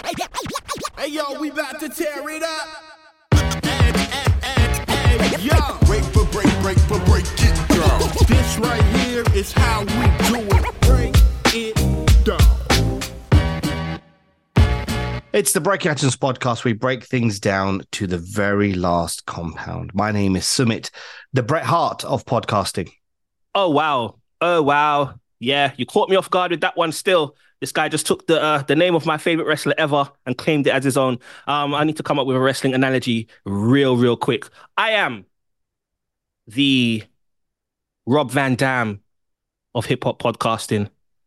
Hey yo, we about to tear it up. Hey, yo. Break for break it down. This right here is how we do it. Break it down. It's the Breaking Atoms podcast. We break things down to the very last compound. My name is Sumit, the Bret Hart of podcasting. Oh, wow. Yeah, you caught me off guard with that one still. This guy just took the name of my favorite wrestler ever and claimed it as his own. I need to come up with a wrestling analogy real quick. I am the Rob Van Dam of hip-hop podcasting.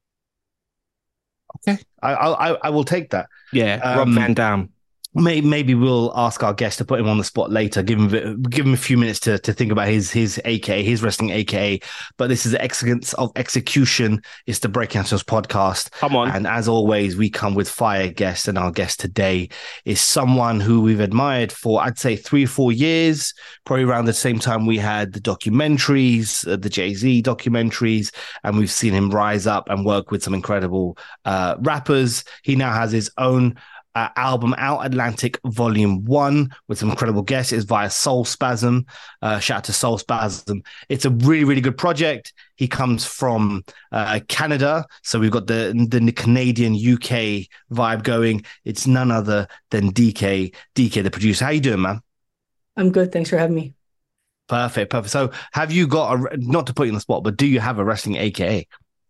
Okay, I will take that. Yeah, Rob Van Dam. Maybe we'll ask our guest to put him on the spot later. Give him a few minutes to think about his AKA, his wrestling AKA. But this is the excellence of execution. It's the Breaking Atoms podcast. Come on. And as always, we come with fire guests. And our guest today is someone who we've admired for, I'd say, 3 or 4 years. Probably around the same time we had the documentaries, the Jay-Z documentaries. And we've seen him rise up and work with some incredible rappers. He now has his own album out, Atlantic Volume 1, with some incredible guests. It's via Soul Spasm. Shout out to Soul Spasm. It's a really good project. He comes from Canada, so we've got the Canadian UK vibe going. It's none other than DK, the producer. How you doing, man? I'm good. Thanks for having me. Perfect. So have you got not to put you on the spot, but do you have a wrestling AKA?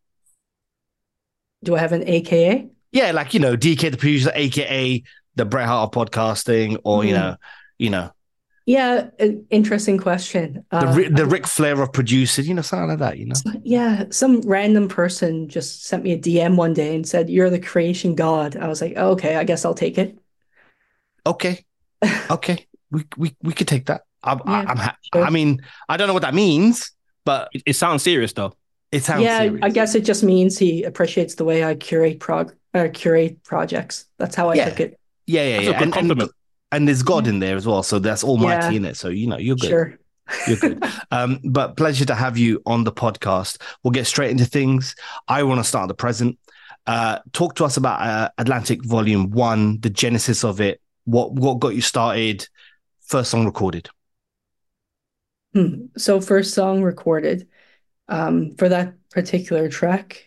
Do I have an AKA? Yeah, like, DK the producer, aka the Bret Hart of podcasting, or you know. Yeah, an interesting question. The Ric Flair of producers, something like that, Yeah, some random person just sent me a DM one day and said, "You're the creation god." I was like, oh, okay, I guess I'll take it. Okay, we could take that. Sure. I mean, I don't know what that means, but It sounds serious though. it sounds serious. I guess it just means he appreciates the way I curate projects. That's how I took it. Yeah. That's a good compliment. And there's God in there as well, so that's almighty in it. So you're good. Sure. You're good. But pleasure to have you on the podcast. We'll get straight into things. I want to start at the present. Talk to us about Atlantic Volume 1, the genesis of it. What got you started? First song recorded. So first song recorded for that particular track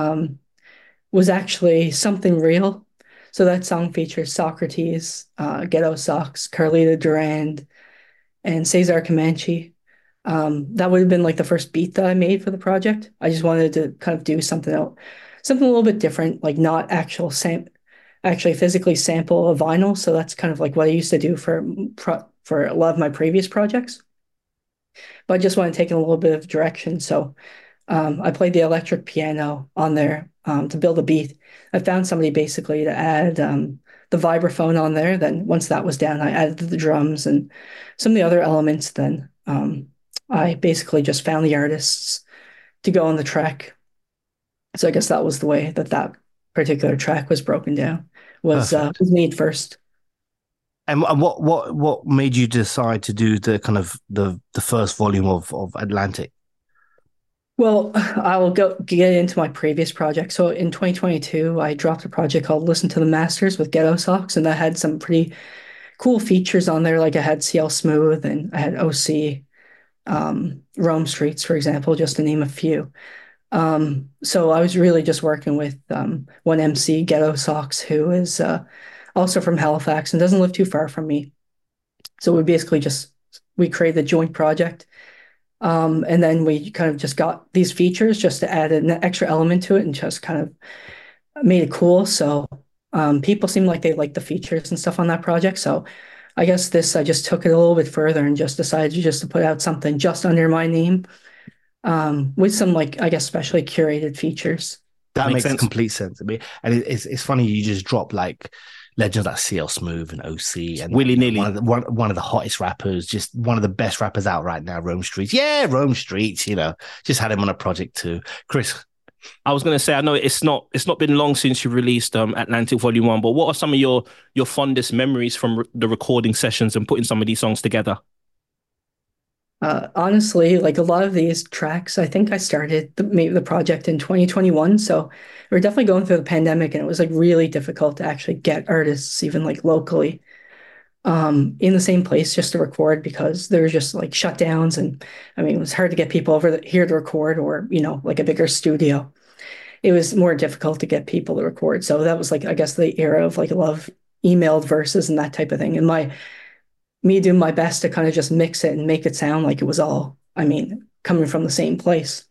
was actually Something Real. So that song features Socrates, Ghetto Sox, Carlita Durand, and Cesar Comanche. That would have been like the first beat that I made for the project. I just wanted to kind of do something else, something a little bit different, like not actually physically sample a vinyl. So that's kind of like what I used to do for a lot of my previous projects. But I just want to take in a little bit of direction. So I played the electric piano on there to build a beat. I found somebody basically to add the vibraphone on there. Then once that was down, I added the drums and some of the other elements. Then I basically just found the artists to go on the track. So I guess that was the way that particular track was broken down, was made first. And what made you decide to do the kind of the first volume of Atlantic? Well, I will get into my previous project. So in 2022, I dropped a project called Listen to the Masters with Ghetto Sox, and that had some pretty cool features on there. Like I had CL Smooth and I had OC, Rome Streets, for example, just to name a few. So I was really just working with one MC, Ghetto Sox, who is also from Halifax and doesn't live too far from me. So we created the joint project. And then we kind of just got these features just to add an extra element to it and just kind of made it cool. So people seem like they liked the features and stuff on that project. So I guess I just took it a little bit further and just decided to put out something just under my name with some, like, I guess, specially curated features. That makes complete sense to me. And it's funny you just drop like legends like CL Smooth and OC and willy-nilly. One of the hottest rappers, just one of the best rappers out right now, Rome Streets. Yeah, Rome Streets, just had him on a project too. Chris. I was going to say, I know it's not been long since you released Atlantic Volume 1, but what are some of your fondest memories from the recording sessions and putting some of these songs together? Honestly, like a lot of these tracks, I think I started maybe the project in 2021. So we are definitely going through the pandemic, and it was like really difficult to actually get artists, even like locally, in the same place just to record because there was just like shutdowns. And I mean, it was hard to get people here to record or, like a bigger studio. It was more difficult to get people to record. So that was like, I guess, the era of like a lot of emailed verses and that type of thing. And me doing my best to kind of just mix it and make it sound like it was all, I mean, coming from the same place.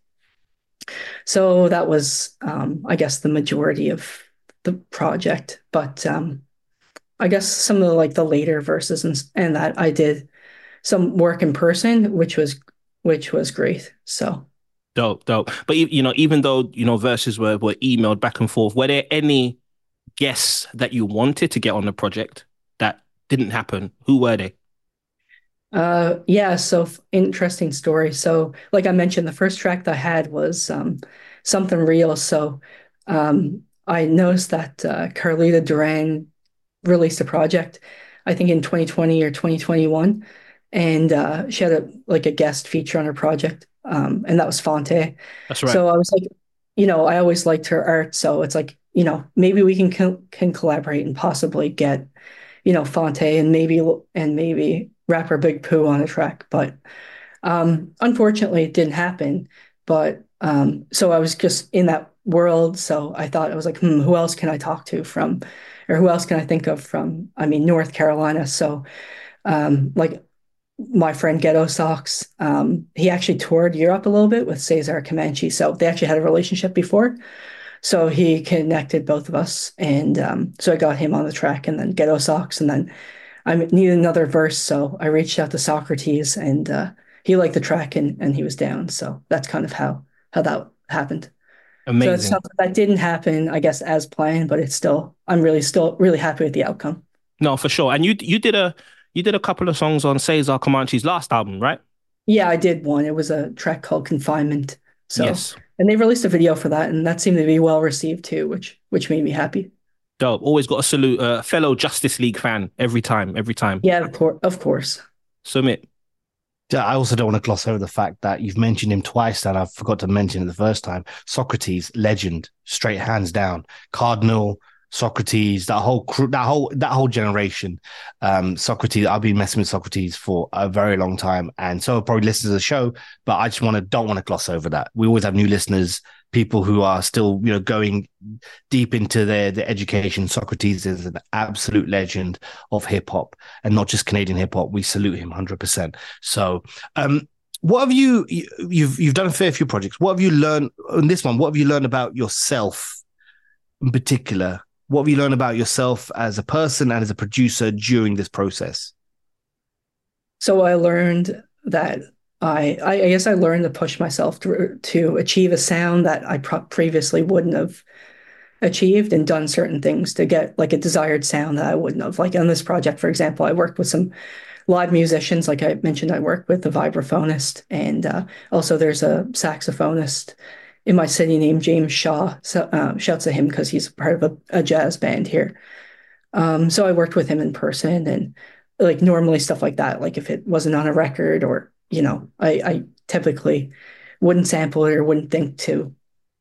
So that was, I guess, the majority of the project. But I guess some of the later verses and that I did some work in person, which was great. So Dope, dope. But even though verses were emailed back and forth, were there any guests that you wanted to get on the project that didn't happen? Who were they? yeah, so interesting story. So like I mentioned, the first track that I had was Something Real. So I noticed that Carlita Duran released a project, I think in 2020 or 2021, and she had a guest feature on her project, and that was Fonte. That's right. So I was like, I always liked her art, so it's like, maybe we can collaborate and possibly get, Fonte and maybe rapper Big Pooh on a track, but unfortunately it didn't happen. But so I was just in that world, so I thought I was like, who else can I talk to from, or who else can I think of from, I mean, North Carolina. So like my friend Ghetto Socks, he actually toured Europe a little bit with Cesar Comanche, so they actually had a relationship before. So he connected both of us, and so I got him on the track, and then Ghetto Socks, and then I needed another verse, so I reached out to Socrates, and he liked the track, and he was down. So that's kind of how that happened. So it's Amazing. something that didn't happen, I guess, as planned, but I'm still really happy with the outcome. No, for sure. And you did a couple of songs on Cesar Comanche's last album, right? Yeah, I did one. It was a track called Confinement. So, Yes. and they released a video for that, and that seemed to be well received too, which made me happy. Dope. Always got to salute a fellow Justice League fan every time, every time. Yeah, of course. Submit. Yeah, I also don't want to gloss over the fact that you've mentioned him twice, and I forgot to mention it the first time. Socrates, legend, straight hands down. Cardinal, Socrates, that whole crew, that whole generation. Socrates, I've been messing with Socrates for a very long time, and so probably listen to the show. But I just don't want to gloss over that. We always have new listeners, people who are still going deep into their education. Socrates is an absolute legend of hip hop, and not just Canadian hip hop. We salute him 100%. So, what have you've done a fair few projects. What have you learned on this one? What have you learned about yourself in particular? What have you learned about yourself as a person and as a producer during this process? So I learned that I guess I learned to push myself to achieve a sound that I previously wouldn't have achieved, and done certain things to get like a desired sound that I wouldn't have. Like on this project, for example, I worked with some live musicians. Like I mentioned, I worked with a vibraphonist, and also there's a saxophonist in my city named James Shaw. So shouts to him because he's part of a jazz band here. So I worked with him in person, and like normally stuff like that, like if it wasn't on a record, or I typically wouldn't sample it or wouldn't think to,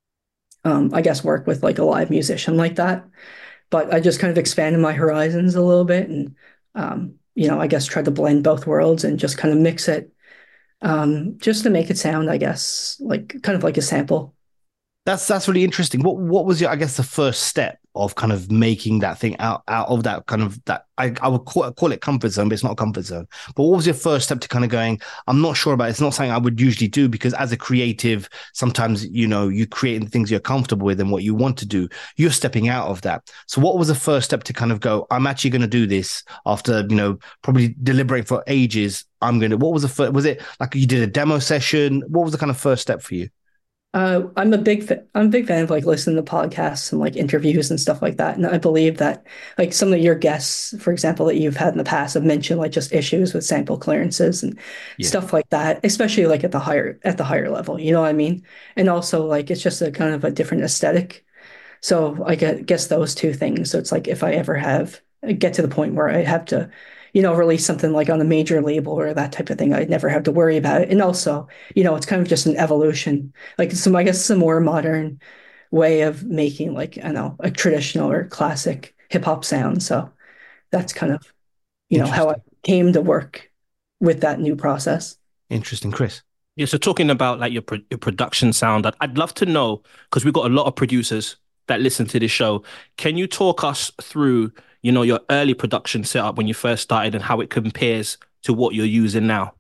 I guess, work with like a live musician like that. But I just kind of expanded my horizons a little bit, and I guess tried to blend both worlds and just kind of mix it, just to make it sound, I guess, like kind of like a sample. That's really interesting. What was I guess the first step of kind of making that thing out of that kind of that I would call it comfort zone, but it's not a comfort zone. But what was your first step to kind of going, I'm not sure about it. It's not something I would usually do, because as a creative, sometimes you create the things you're comfortable with and what you want to do. You're stepping out of that. So what was the first step to kind of go, I'm actually going to do this after probably deliberating for ages? What was the first? Was it like you did a demo session? What was the kind of first step for you? I'm a big fan of like listening to podcasts and like interviews and stuff like that. And I believe that like some of your guests, for example, that you've had in the past have mentioned like just issues with sample clearances and Yeah. stuff like that, especially like at the higher level, you know what I mean? And also like it's just a kind of a different aesthetic. So I guess those two things. So it's like if I ever get to the point where I have to, release something like on a major label or that type of thing. I'd never have to worry about it. And also, it's kind of just an evolution. Like I guess some more modern way of making like, I don't know, a traditional or classic hip hop sound. So that's kind of, how I came to work with that new process. Interesting, Chris. Yeah, so talking about like your production sound, I'd love to know, because we've got a lot of producers that listen to this show. Can you talk us through, your early production setup when you first started and how it compares to what you're using now?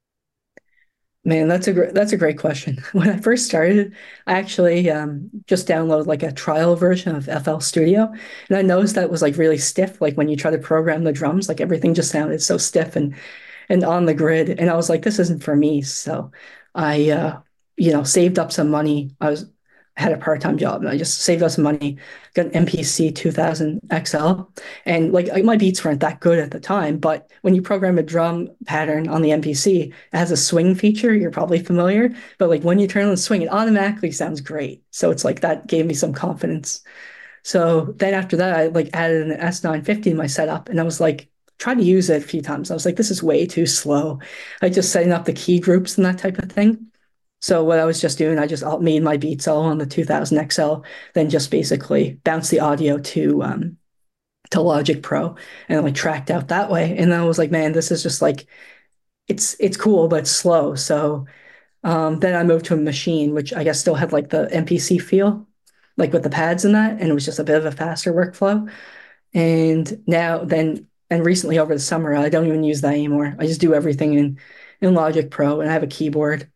Man, that's a great question. When I first started, I actually just downloaded like a trial version of FL Studio, and I noticed that it was like really stiff. Like when you try to program the drums, like everything just sounded so stiff and on the grid. And I was like, this isn't for me. So I, saved up some money. I had a part-time job and I just saved up some money, got an MPC 2000 XL. And like my beats weren't that good at the time, but when you program a drum pattern on the MPC, it has a swing feature. You're probably familiar, but like when you turn on the swing, it automatically sounds great. So it's like that gave me some confidence. So then after that, I like added an S950 in my setup and I was like, tried to use it a few times. I was like, this is way too slow. I just setting up the key groups and that type of thing. So what I was just doing, I just made my beats all on the 2000 XL, then just basically bounced the audio to Logic Pro and like tracked out that way. And then I was like, man, this is just like it's cool, but it's slow. So then I moved to a machine, which I guess still had like the MPC feel, like with the pads and that, and it was just a bit of a faster workflow. And recently over the summer, I don't even use that anymore. I just do everything in Logic Pro, and I have a keyboard.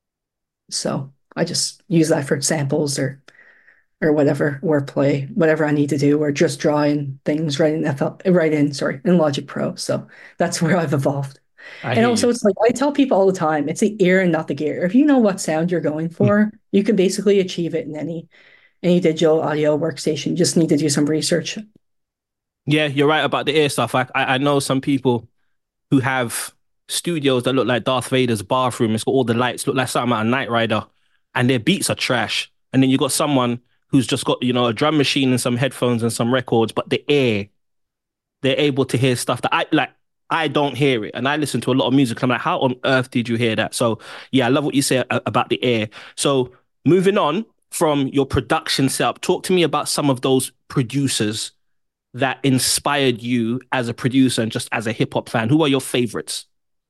So I just use that for samples or whatever, wordplay, whatever I need to do, or just drawing things right in Logic Pro. So that's where I've evolved. And also it's like I tell people all the time, it's the ear and not the gear. If you know what sound you're going for, you can basically achieve it in any digital audio workstation. You just need to do some research. Yeah, you're right about the ear stuff. I know some people who have studios that look like Darth Vader's bathroom. It's got all the lights, look like something out of Knight Rider, and their beats are trash. And then you got someone who's just got, a drum machine and some headphones and some records, but the ear, they're able to hear stuff that I don't hear it. And I listen to a lot of music. I'm like, how on earth did you hear that? So yeah, I love what you say about the ear. So moving on from your production setup, talk to me about some of those producers that inspired you as a producer and just as a hip hop fan. Who are your favorites?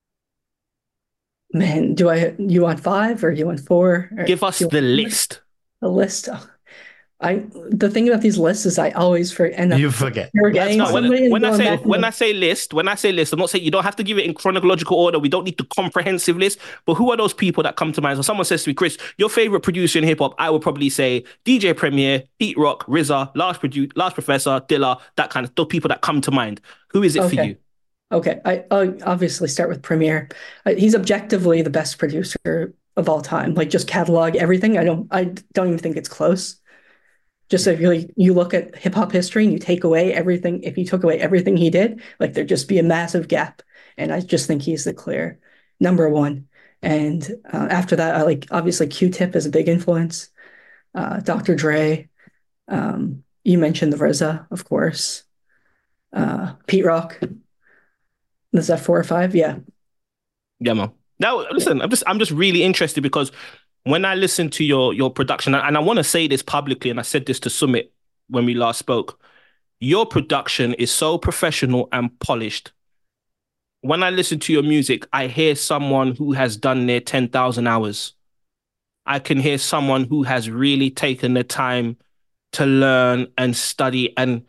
Man, you want 5 or do you want 4? Give us the list. The list. The thing about these lists is I always forget. You forget. When I say list, I'm not saying you don't have to give it in chronological order. We don't need the comprehensive list. But who are those people that come to mind? So someone says to me, Chris, your favorite producer in hip hop, I would probably say DJ Premier, Pete Rock, RZA, Large Professor, Dilla, that kind of those people that come to mind. Who is it for you? Okay, I'll obviously start with Premier. He's objectively the best producer of all time. Like just catalog everything. I don't even think it's close. Just if you look at hip hop history and you take away everything, if you took away everything he did, like there'd just be a massive gap. And I just think he's the clear number one. And after that, I like obviously Q-Tip is a big influence. Dr. Dre. You mentioned the RZA, of course. Pete Rock. Is that 4 or 5? Yeah. Yeah, man. Now, listen, I'm just really interested because when I listen to your production, and I want to say this publicly, and I said this to Sumit when we last spoke, your production is so professional and polished. When I listen to your music, I hear someone who has done their 10,000 hours. I can hear someone who has really taken the time to learn and study. And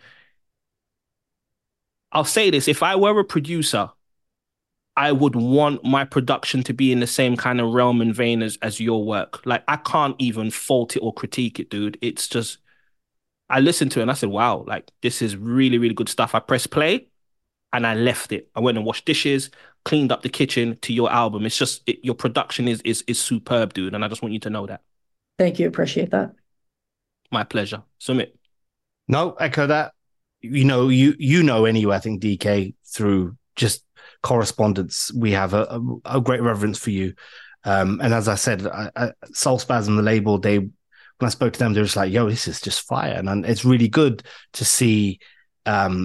I'll say this, if I were a producer, I would want my production to be in the same kind of realm and vein as your work. Like, I can't even fault it or critique it, dude. It's just, I listened to it and I said, wow, like, this is really, really good stuff. I pressed play and I left it. I went and washed dishes, cleaned up the kitchen to your album. It's just, your production is superb, dude. And I just want you to know that. Thank you. Appreciate that. My pleasure. Sumit. No, echo that. You know anyway, I think, DK, through just correspondence, we have a great reverence for you. And as I said, Soul Spasm, the label, when I spoke to them, they were just like, yo, this is just fire. And it's really good to see,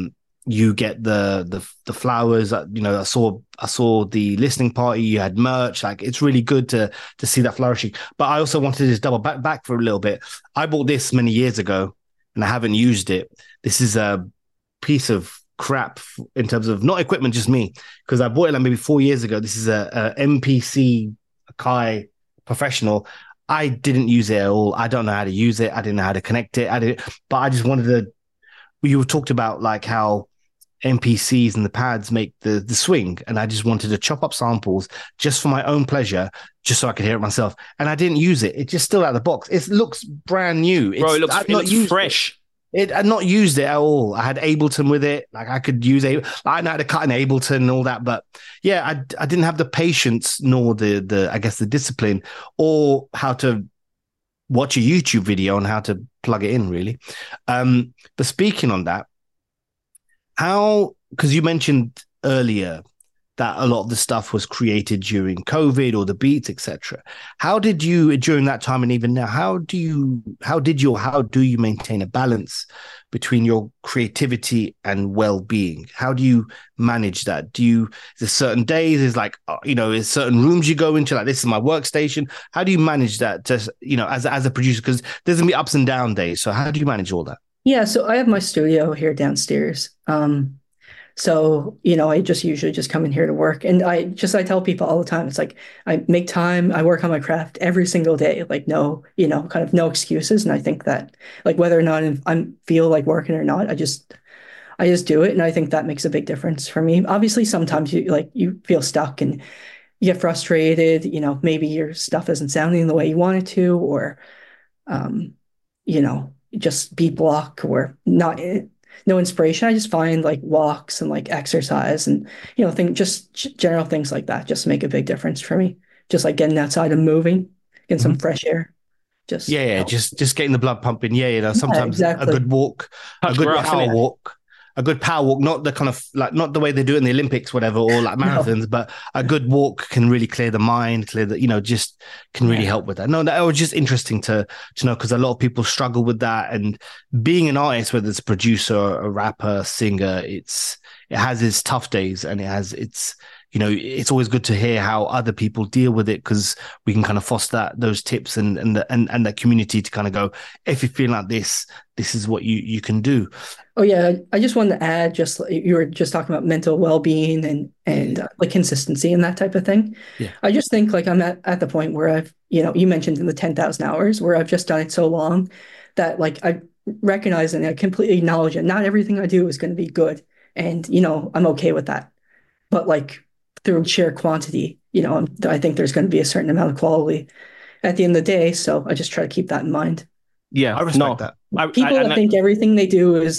you get the flowers. I saw the listening party. You had merch. Like, it's really good to see that flourishing. But I also wanted to just double back for a little bit. I bought this many years ago, and I haven't used it. This is a piece of crap in terms of not equipment, just me, because I bought it like maybe 4 years ago. This is a MPC Akai Professional. I didn't use it at all. I don't know how to use it. I didn't know how to connect it. But I just wanted to. You talked about like how MPCs and the pads make the swing, and I just wanted to chop up samples just for my own pleasure, just so I could hear it myself. And I didn't use it. It's just still out of the box. It looks brand new. Bro, it looks fresh. I'd not used it at all. I had Ableton with it. Like, I could use I know how to cut in Ableton and all that, but yeah, I didn't have the patience nor the I guess the discipline or how to watch a YouTube video on how to plug it in, really. But speaking on that, because you mentioned earlier that a lot of the stuff was created during COVID or the beats, etc. How did you, during that time and even now, how do you maintain a balance between your creativity and well-being? How do you manage that? There's certain days, there's certain rooms you go into, like, this is my workstation. How do you manage that, just, as a producer? Because there's gonna be ups and down days. So how do you manage all that? Yeah, so I have my studio here downstairs. So, I just usually just come in here to work. And I tell people all the time, it's like, I make time, I work on my craft every single day, like, no, kind of no excuses. And I think that, like, whether or not I feel like working or not, I just do it. And I think that makes a big difference for me. Obviously, sometimes you feel stuck and you get frustrated, maybe your stuff isn't sounding the way you want it to, or, just beat block or not. No inspiration. I just find like walks and like exercise and just general things like that just make a big difference for me. Just like getting outside and moving, getting some fresh air. Just getting the blood pumping. Sometimes exactly. A good walk, a good power walk, not the kind of like, not the way they do it in the Olympics, whatever, or like marathons, but a good walk can really clear the mind, just can really help with that. No, that was just interesting to know, because a lot of people struggle with that. And being an artist, whether it's a producer, a rapper, singer, it has its tough days, and it's always good to hear how other people deal with it, because we can kind of foster those tips and that community to kind of go, if you feel like this is what you can do. Oh yeah, I just wanted to add, just you were just talking about mental well-being and like consistency and that type of thing. Yeah. I just think like I'm at the point where I've, you mentioned in the 10,000 hours, where I've just done it so long that like I recognize and I completely acknowledge it. Not everything I do is going to be good, and I'm okay with that. But like, through sheer quantity, I think there's going to be a certain amount of quality at the end of the day. So I just try to keep that in mind. Yeah, I respect that. People that think everything they do is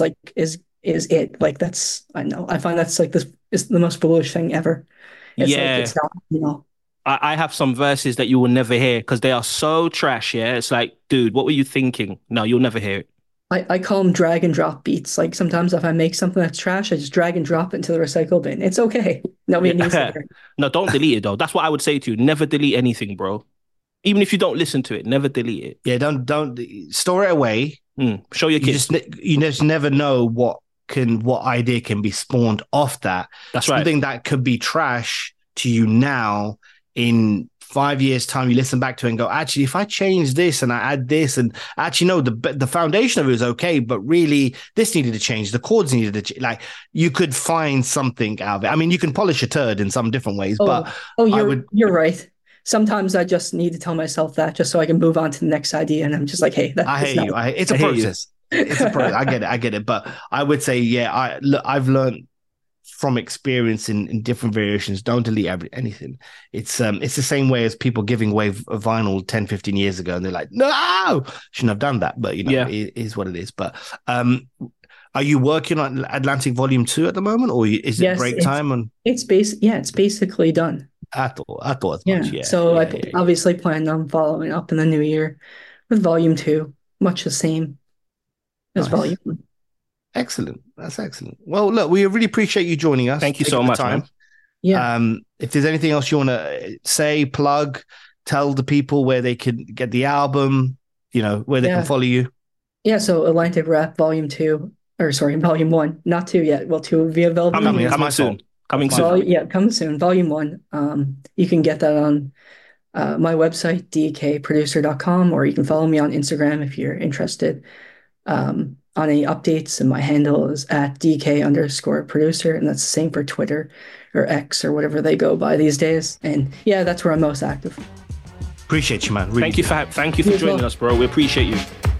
it. Like, I know. I find that's like is the most foolish thing ever. It's not, I have some verses that you will never hear because they are so trash. Yeah, it's like, dude, what were you thinking? No, you'll never hear it. I call them drag and drop beats. Like, sometimes if I make something that's trash, I just drag and drop it into the recycle bin. It's okay. Nobody needs to hear it. No, don't delete it though. That's what I would say to you. Never delete anything, bro. Even if you don't listen to it, never delete it. Yeah, don't store it away. Show your kids. You just never know what idea can be spawned off that. That's right. Something that could be trash to you now, in 5 years' time, you listen back to it and go, actually, if I change this and I add this, and actually, no, the foundation of it was okay, but really this needed to change. The chords needed to change. Like, you could find something out of it. I mean, you can polish a turd in some different ways, you're right. Sometimes I just need to tell myself that just so I can move on to the next idea. And I'm just like, hey, I hear you. It's a process. It's a process. I get it. But I would say, yeah, I've learned from experience in different variations, don't delete anything. It's the same way as people giving away a vinyl 10, 15 years ago, and they're like, no, shouldn't have done that. But, it is what it is. But are you working on Atlantic Volume 2 at the moment, or is it break time? It's basically done. I thought as much. Yeah. So I obviously plan on following up in the new year with Volume 2, much the same as Volume 1. Excellent. That's excellent. Well, look, we really appreciate you joining us. Thank you so much, man. Yeah. If there's anything else you want to say, plug, tell the people where they can get the album, where they can follow you. Yeah. So Atlantic Rap Volume 2. or sorry, volume 1, not 2 yet. Well, 2 will be available. Coming soon. Coming soon. Yeah, coming soon. Volume 1. You can get that on my website, dkproducer.com, or you can follow me on Instagram if you're interested on any updates. And my handle is at DK_producer, and that's the same for Twitter or X or whatever they go by these days. And yeah, that's where I'm most active. Appreciate you, man. Really thank you for joining us, bro. We appreciate you.